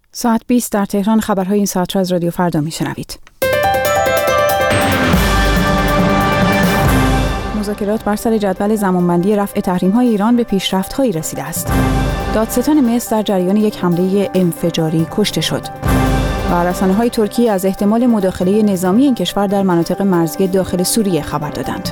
ساعت 20 در تهران. خبرهای این ساعت را از رادیو فردا میشنوید. مذاکرات بر سر جدول زمانبندی رفع تحریم‌های ایران به پیشرفت‌هایی رسیده است. دادستان مصر در جریان یک حمله انفجاری کشته شد. و رسانه‌های ترکیه از احتمال مداخله نظامی این کشور در مناطق مرزی داخل سوریه خبر دادند.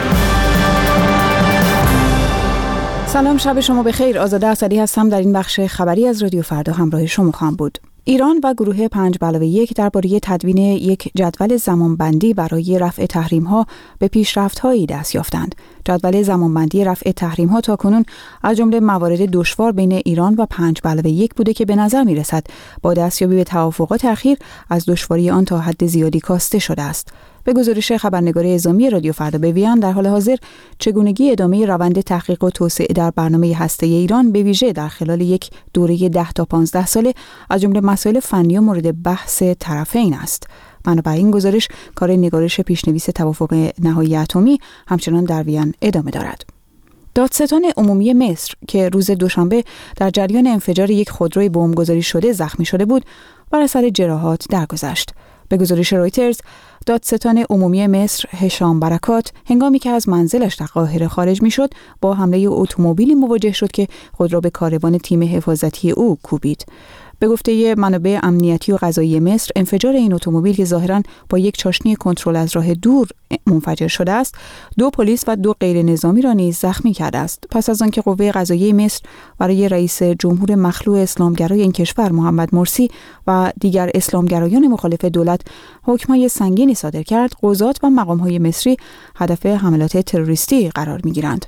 سلام، شب شما بخیر. آزاده اسدی هستم. در این بخش خبری از رادیو فردا همراه شما خواهم بود. ایران و گروه 5+1 درباره تدوین یک جدول زمانبندی برای رفع تحریم‌ها به پیشرفت‌هایی دست یافتند. جدول زمانبندی رفع تحریم‌ها تاکنون از جمله موارد دشوار بین ایران و 5+1 بوده که به نظر می‌رسد با دستیابی به توافقات اخیر از دشواری آن تا حد زیادی کاسته شده است. به گزارش خبرنگار اعزامی رادیو فردا به ویان، در حال حاضر چگونگی ادامه روند تحقیق و توسعه در برنامه هسته‌ای ایران به ویژه در خلال یک دوره 10 تا 15 ساله از جمله مسائل فنی و مورد بحث طرفین است. بنابراین گزارش کار نگارش پیشنویس توافق نهایی اتمی همچنان در ویان ادامه دارد. دادستان عمومی مصر که روز دوشنبه در جریان انفجار یک خودروی بمبگذاری شده زخمی شده بود، بر اثر جراحات درگذشت. به گزارش رویترز، دادستان عمومی مصر هشام برکات هنگامی که از منزلش در قاهره خارج می‌شد با حمله اتومبیلی مواجه شد که خود را به کاروان تیم حفاظتی او کوبید. به گفته منابع امنیتی و قضایی مصر، انفجار این اتومبیل که ظاهراً با یک چاشنی کنترل از راه دور منفجر شده است، 2 پلیس و 2 غیر نظامی را نیز زخمی کرده است. پس از آنکه قوه قضاییه مصر برای رئیس جمهور مخلوع اسلامگرای این کشور محمد مرسی و دیگر اسلامگرایان مخالف دولت حکم‌های سنگینی صادر کرد، قضات و مقام‌های مصری هدف حملات تروریستی قرار می‌گیرند.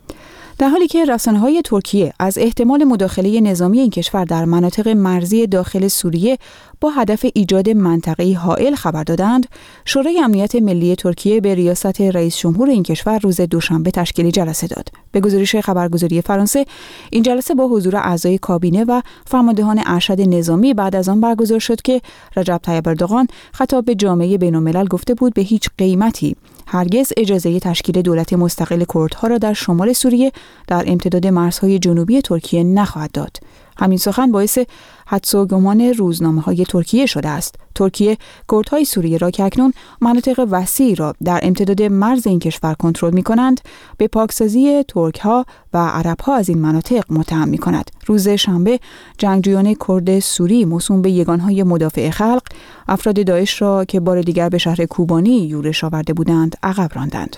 در حالی که رسانه‌های ترکیه از احتمال مداخله نظامی این کشور در مناطق مرزی داخل سوریه با هدف ایجاد منطقه‌ای حائل خبر دادند، شورای امنیت ملی ترکیه به ریاست رئیس جمهور این کشور روز دوشنبه تشکیل جلسه داد. به گزارش خبرگزاری فرانسه، این جلسه با حضور اعضای کابینه و فرماندهان ارشد نظامی بعد از آن برگزار شد که رجب طیب اردوغان خطاب به جامعه بین‌الملل گفته بود به هیچ قیمتی هرگز اجازه تشکیل دولت مستقل کردها را در شمال سوریه در امتداد مرزهای جنوبی ترکیه نخواهد داد. همین سخن باعث حدس و گمان روزنامه‌های ترکیه شده است. ترکیه کردهای سوریه را که اکنون مناطق وسیعی را در امتداد مرز این کشور کنترل می‌کنند، به پاکسازی ترک‌ها و عرب‌ها از این مناطق متهم می‌کند. روز شنبه جنگجویان کرد سوری موسوم به یگانهای مدافع خلق افراد داعش را که بار دیگر به شهر کوبانی یورش آورده بودند عقب راندند.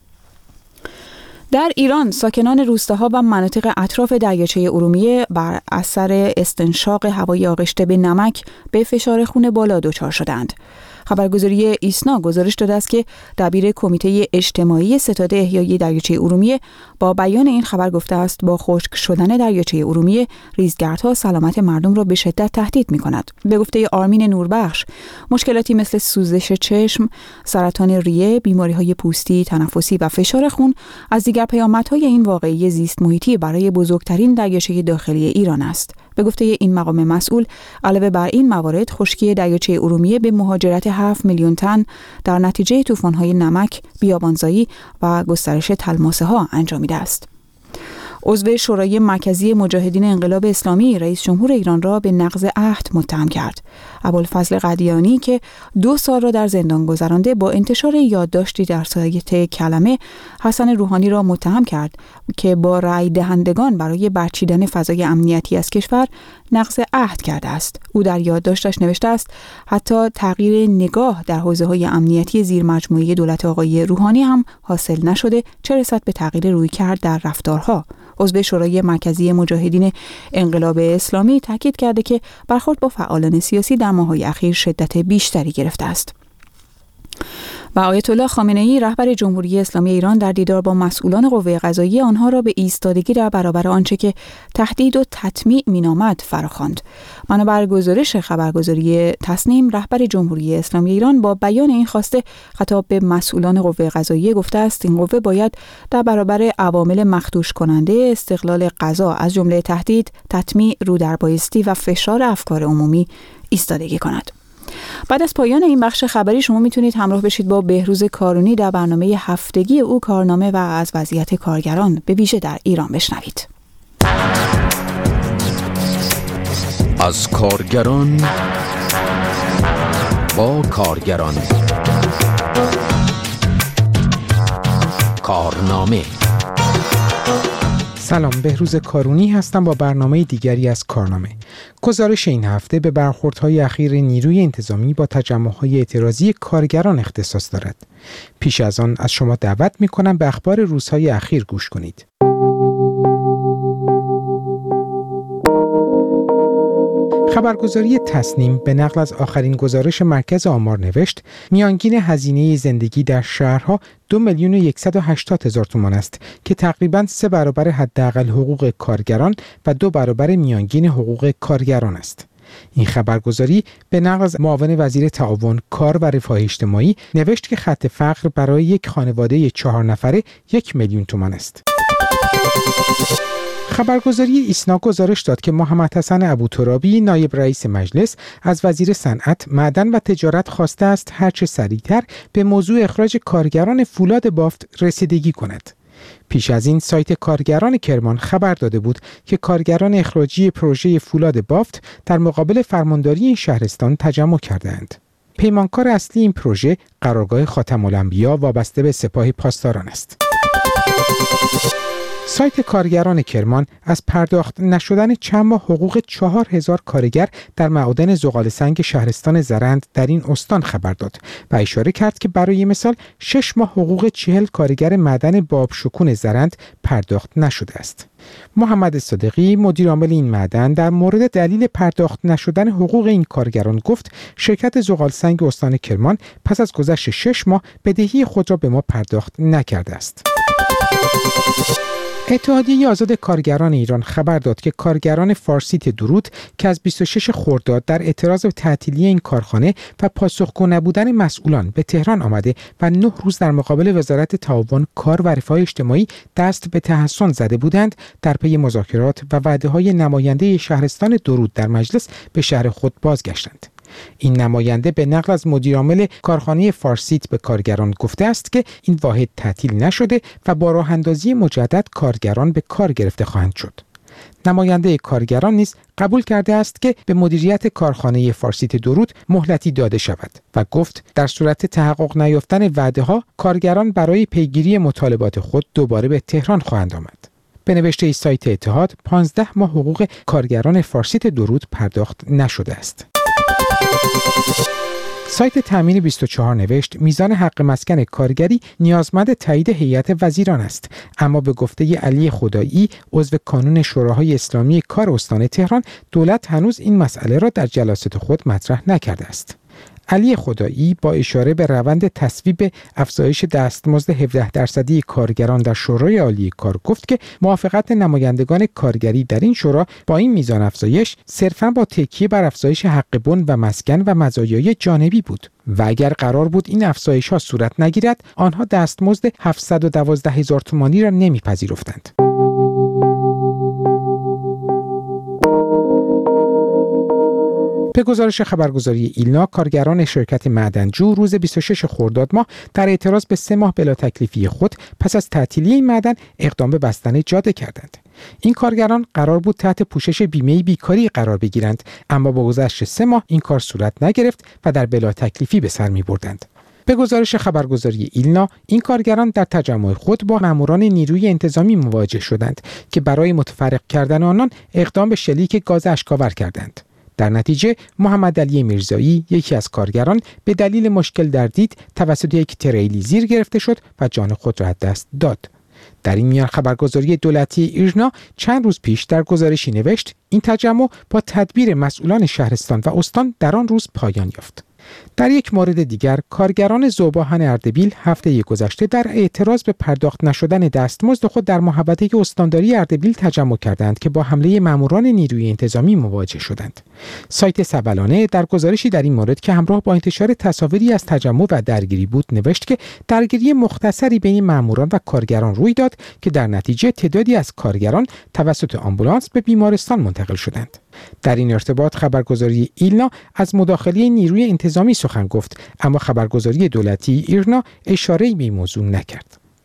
در ایران ساکنان روستاها و مناطق اطراف دریاچه ارومیه بر اثر استنشاق هوای آغشته به نمک به فشار خون بالا دچار شدند. خبرگزاری ایسنا گزارش داده است که دبیر کمیته اجتماعی ستاد احیای دریاچه ارومیه با بیان این خبر گفته است با خشک شدن دریاچه ارومیه ریزگردها سلامت مردم را به شدت تهدید می‌کند. به گفته آرمین نوربخش، مشکلاتی مثل سوزش چشم، سرطان ریه، بیماری‌های پوستی، تنفسی و فشار خون از دیگر پیامدهای این واقعه زیست محیطی برای بزرگترین دریاچه داخلی ایران است. به گفته این مقام مسئول، علاوه بر این موارد، خشکی دریاچه ارومیه به مهاجرت 7 میلیون تن در نتیجه طوفان‌های نمک، بیابانزایی و گسترش تلماسه‌ها انجامیده است. عضو شورای مرکزی مجاهدین انقلاب اسلامی رئیس جمهور ایران را به نقض عهد متهم کرد. ابوالفضل قدیانی که 2 سال را در زندان گذرانده با انتشار یادداشتی در سایت کلمه، حسن روحانی را متهم کرد که با رأی دهندگان برای برچیدن فضای امنیتی از کشور نقض عهد کرده است. او در یادداشتش نوشته است حتی تغییر نگاه در حوزه‌های امنیتی زیر مجموعه دولت آقای روحانی هم حاصل نشده، چه رسد به تغییر رویکرد در رفتارها. عضو شورای مرکزی مجاهدین انقلاب اسلامی تاکید کرده که برخورد با فعالان سیاسی در ماه‌های اخیر شدت بیشتری گرفته است. و آیت الله خامنه‌ای رهبر جمهوری اسلامی ایران در دیدار با مسئولان قوه قضاییه آنها را به ایستادگی در برابر آنچه که تهدید و تطمیع مینامد فراخواند. منابع گزارش خبرگزاری تصنیم، رهبر جمهوری اسلامی ایران با بیان این خواسته خطاب به مسئولان قوه قضاییه گفته است این قوه باید در برابر عوامل مخدوش کننده استقلال قضا از جمله تهدید، تطمیع، رودربایستی و فشار افکار عمومی ایستادگی کند. بعد از پایان این بخش خبری شما میتونید همراه بشید با بهروز کارونی در برنامه هفتگی او کارنامه و از وضعیت کارگران به ویژه در ایران بشنوید. از کارگران با کارگران. کارنامه. سلام، بهروز کارونی هستم با برنامه دیگری از کارنامه. گزارش این هفته به برخوردهای اخیر نیروی انتظامی با تجمع‌های اعتراضی کارگران اختصاص دارد. پیش از آن از شما دعوت می‌کنم به اخبار روزهای اخیر گوش کنید. خبرگزاری تصنیم به نقل از آخرین گزارش مرکز آمار نوشت میانگین هزینه زندگی در شهرها 2,180,000 تومان است که تقریباً 3 برابر حداقل حقوق کارگران و 2 برابر میانگین حقوق کارگران است. این خبرگزاری به نقل از معاون وزیر تعاون، کار و رفاه اجتماعی نوشت که خط فقر برای یک خانواده 4 نفره 1,000,000 تومان است. خبرگزاری ایسنا گزارش داد که محمد حسن ابوترابی نایب رئیس مجلس از وزیر صنعت، معدن و تجارت خواسته است هرچه سریعتر به موضوع اخراج کارگران فولاد بافت رسیدگی کند. پیش از این سایت کارگران کرمان خبر داده بود که کارگران اخراجی پروژه فولاد بافت در مقابل فرمانداری این شهرستان تجمع کردند. پیمانکار اصلی این پروژه قرارگاه خاتم الانبیا وابسته به سپاه پاسداران است. سایت کارگران کرمان از پرداخت نشدن چند ماه حقوق 4,000 کارگر در معادن زغال‌سنگ شهرستان زرند در این استان خبر داد و اشاره کرد که برای مثال 6 ماه حقوق 40 کارگر معدن بابشکون زرند پرداخت نشده است. محمد صادقی مدیر عامل این معدن در مورد دلیل پرداخت نشدن حقوق این کارگران گفت شرکت زغال‌سنگ استان کرمان پس از گذشت 6 ماه بدهی خود را به ما پرداخت نکرده است. اتحادیه آزاد کارگران ایران خبر داد که کارگران فارسیت درود که از 26 خرداد در اعتراض به تعطیلی این کارخانه و پاسخگو نبودن مسئولان به تهران آمده و 9 روز در مقابل وزارت تعاون، کار و رفاه اجتماعی دست به تحصن زده بودند، در پی مذاکرات و وعده‌های نماینده شهرستان درود در مجلس به شهر خود بازگشتند. این نماینده به نقل از مدیرعامل کارخانه فارسیت به کارگران گفته است که این واحد تعطیل نشده و با راه اندازی مجدد کارگران به کار گرفته خواهند شد. نماینده کارگران نیز قبول کرده است که به مدیریت کارخانه فارسیت درود مهلتی داده شود و گفت در صورت تحقق نیافتن وعده‌ها کارگران برای پیگیری مطالبات خود دوباره به تهران خواهند آمد. به نوشته سایت اتحاد 15 ماه حقوق کارگران فارسیت درود پرداخت نشده است. سایت تامین 24 نوشت میزان حق مسکن کارگری نیازمند تایید هیئت وزیران است، اما به گفته علی خدایی عضو کانون شوراهای اسلامی کار استان تهران دولت هنوز این مسئله را در جلسات خود مطرح نکرده است. علی خدایی با اشاره به روند تصویب افزایش دستمزد 17% کارگران در شورای عالی کار گفت که موافقت نمایندگان کارگری در این شورا با این میزان افزایش صرفاً با تکیه بر افزایش حق بن و مسکن و مزایای جانبی بود و اگر قرار بود این افزایش‌ها صورت نگیرد آنها دستمزد 712,000 تومانی را نمیپذیرفتند. به گزارش خبرگزاری ایلنا، کارگران شرکت معدنجو روز 26 خرداد ماه در اعتراض به 3 ماه بلا تکلیفی خود پس از تعطیلی این معدن اقدام به بستن جاده کردند. این کارگران قرار بود تحت پوشش بیمه بیکاری قرار بگیرند، اما با گذشت 3 ماه این کار صورت نگرفت و در بلا تکلیفی به سر می‌بردند. به گزارش خبرگزاری ایلنا، این کارگران در تجمع خود با ماموران نیروی انتظامی مواجه شدند که برای متفرق کردن آنان اقدام به شلیک گاز اشک‌آور کردند. در نتیجه محمد علی میرزایی یکی از کارگران به دلیل مشکل در دید توسط یک تریلی زیر گرفته شد و جان خود را از دست داد. در این میان خبرگزاری دولتی ایرنا چند روز پیش در گزارشی نوشت این تجمع با تدبیر مسئولان شهرستان و استان در آن روز پایان یافت. در یک مورد دیگر، کارگران ذوب‌آهن اردبیل هفته گذشته در اعتراض به پرداخت نشدن دستمزد خود در محوطه استانداری اردبیل تجمع کردند که با حمله ماموران نیروی انتظامی مواجه شدند. سایت سبلانه در گزارشی در این مورد که همراه با انتشار تصاویری از تجمع و درگیری بود نوشت که درگیری مختصری بین ماموران و کارگران روی داد که در نتیجه تعدادی از کارگران توسط آمبولانس به بیمارستان منتقل شدند. در این ارتباط خبرگزاری ایلنا از مداخله نیروی انتظامی سخن گفت، اما خبرگزاری دولتی ایرنا اشاره‌ای به این موضوع نکرد.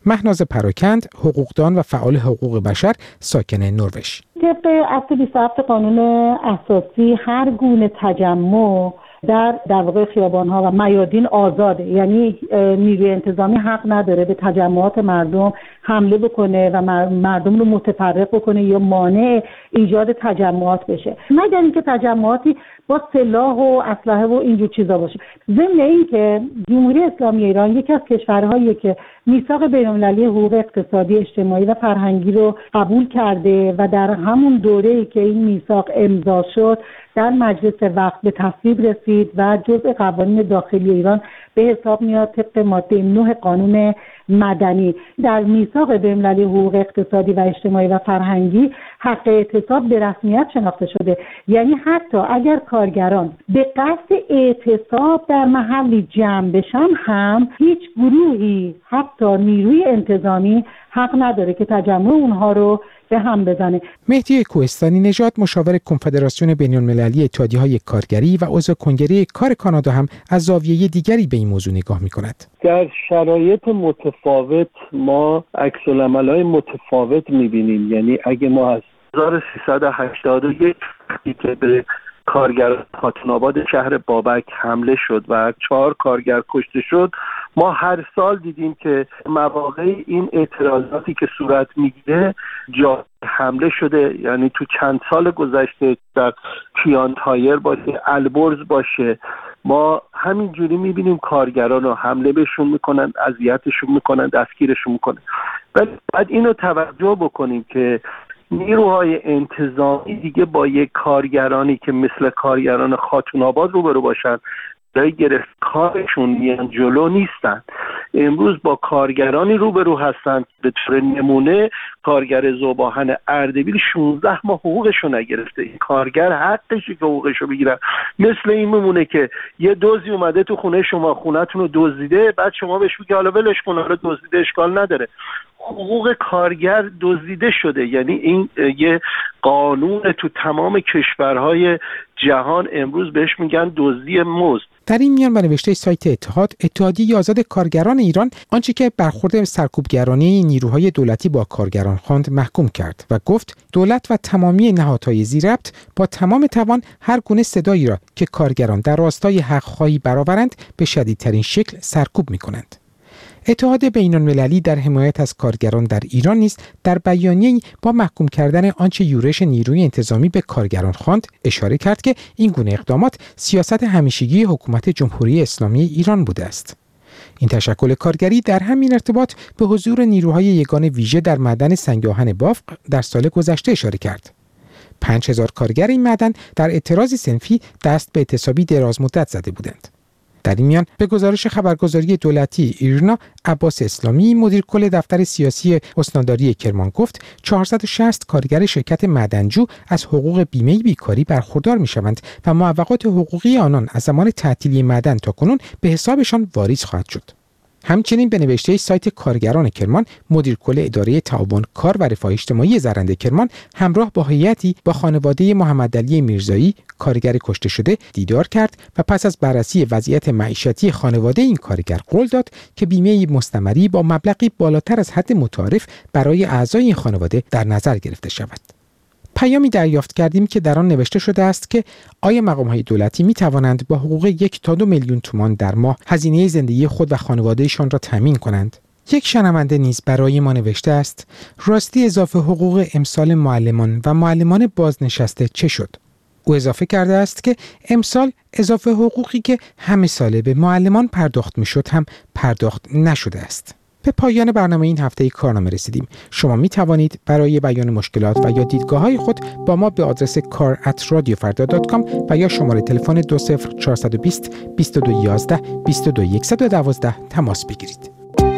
مهناز پراکند، حقوقدان و فعال حقوق بشر ساکن نروژ. طبق اصل 27 قانون اساسی هر گونه تجمع در واقع خیابان‌ها و میادین آزاده، یعنی نیروی انتظامی حق نداره به تجمعات مردم حمله بکنه و مردم رو متفرق بکنه یا مانع ایجاد تجمعات بشه، مگر اینکه تجمعاتی با سلاح و اسلحه و اینجور چیزا باشه. ضمن این که جمهوری اسلامی ایران یکی از کشورهایی که میثاق بین‌المللی حقوق اقتصادی، اجتماعی و فرهنگی رو قبول کرده و در همون دوره‌ای که این میثاق امضا شد در مجلس وقت به تصویب رسید و جزء قوانین داخلی ایران به حساب میاد طبق ماده 9 قانون مدنی. در میثاق بین‌المللی حقوق اقتصادی و اجتماعی و فرهنگی حق اعتصاب به رسمیت شناخته شده، یعنی حتی اگر کارگران به قصد اعتصاب در محلی جمع بشن هم هیچ گروهی حتی نیروی انتظامی حق نداره که تجمع اونها رو به هم بزنه. مهدی کوهستانی نژاد، مشاور کنفدراسیون بین‌المللی اتحادیه‌های کارگری و عضو کنگره کار کانادا، هم از زاویه دیگری به این موضوع نگاه می‌کند. در شرایط متفاوت ما عکس‌العمل‌های متفاوت می‌بینیم. یعنی اگه ما از 1381 که به کارگر خاتون‌آباد شهر بابک حمله شد و 4 کارگر کشته شد، ما هر سال دیدیم که مواقع این اعتراضاتی که صورت میگیره جا حمله شده. یعنی تو چند سال گذشته در کیان تایر باشه، البرز باشه، ما همینجوری میبینیم کارگران رو حمله بهشون میکنن، اذیتشون میکنن، دستگیرشون میکنن. ولی باید اینو توجه بکنیم که نیروهای انتظامی دیگه با یک کارگرانی که مثل کارگران خاتون‌آباد روبرو باشن برای گرفت کارشون میان جلو نیستن. امروز با کارگرانی روبرو هستن. به طور نمونه کارگر ذوب‌آهن اردبیل 16 ماه حقوقشو نگرفته. این کارگر حقشه که حقوقشو بگیرن. مثل این میمونه که یه دزدی اومده تو خونه شما، خونه‌تون رو دزدیده، بعد شما بهش میگی حالا ولش کن، حالا دزدیده اشکال نداره. حقوق کارگر دزدیده شده. یعنی این یه قانون تو تمام کشورهای جهان امروز بهش میگن دزدی مزد. در این میان به نوشته سایت اتحاد، اتحادیه آزاد کارگران ایران آنچه که برخورد سرکوبگرانه نیروهای دولتی با کارگران خواند محکوم کرد و گفت دولت و تمامی نهادهای ذی‌ربط با تمام توان هر گونه صدایی را که کارگران در راستای حق‌خواهی برآورند به شدیدترین شکل سرکوب می‌کنند. اتحاد بین‌المللی در حمایت از کارگران در ایران نیز در بیانیه‌ای با محکوم کردن آنچه یورش نیروی انتظامی به کارگران خواند اشاره کرد که این گونه اقدامات سیاست همیشگی حکومت جمهوری اسلامی ایران بوده است. این تشکل کارگری در همین ارتباط به حضور نیروهای یگان ویژه در معدن سنگ آهن بافق در سال گذشته اشاره کرد. 5000 کارگر این معدن در اعتراضی صنفی دست به اعتصابی دراز مدت زده بودند. در این میان به گزارش خبرگزاری دولتی ایرنا، عباس اسلامی، مدیر کل دفتر سیاسی استانداری کرمان گفت 460 کارگر شرکت معدنجو از حقوق بیمه بیکاری برخوردار می‌شوند و معوقات حقوقی آنان از زمان تعطیلی معدن تا کنون به حسابشان واریز خواهد شد. همچنین به نوشته سایت کارگران کرمان، مدیر کل اداره تعاون کار و رفاه اجتماعی زرنده کرمان همراه با هیئتی با خانواده محمدعلی میرزایی، کارگر کشته شده، دیدار کرد و پس از بررسی وضعیت معیشتی خانواده این کارگر قول داد که بیمه مستمری با مبلغی بالاتر از حد متعارف برای اعضای این خانواده در نظر گرفته شود. پیامی دریافت کردیم که در آن نوشته شده است که آیا مقام‌های دولتی می‌توانند با حقوق 1 تا 2 میلیون تومان در ماه هزینه زندگی خود و خانواده‌شان را تامین کنند؟ یک شنونده نیز برای ما نوشته است: راستی اضافه حقوق امسال معلمان و معلمان بازنشسته چه شد؟ او اضافه کرده است که امسال اضافه حقوقی که همه ساله به معلمان پرداخت می‌شد هم پرداخت نشده است. به پایان برنامه این هفته کارنامه رسیدیم. شما می توانید برای بیان مشکلات و یا دیدگاه‌های خود با ما به آدرس kar@radiofarda.com و یا شماره تلفن 20420 2211 22112 تماس بگیرید.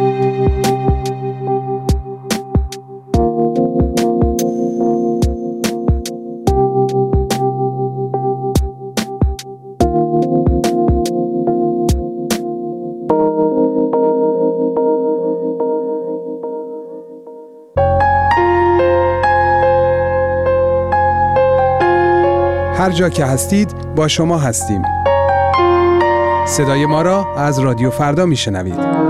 هر جا که هستید با شما هستیم. صدای ما را از رادیو فردا میشنوید.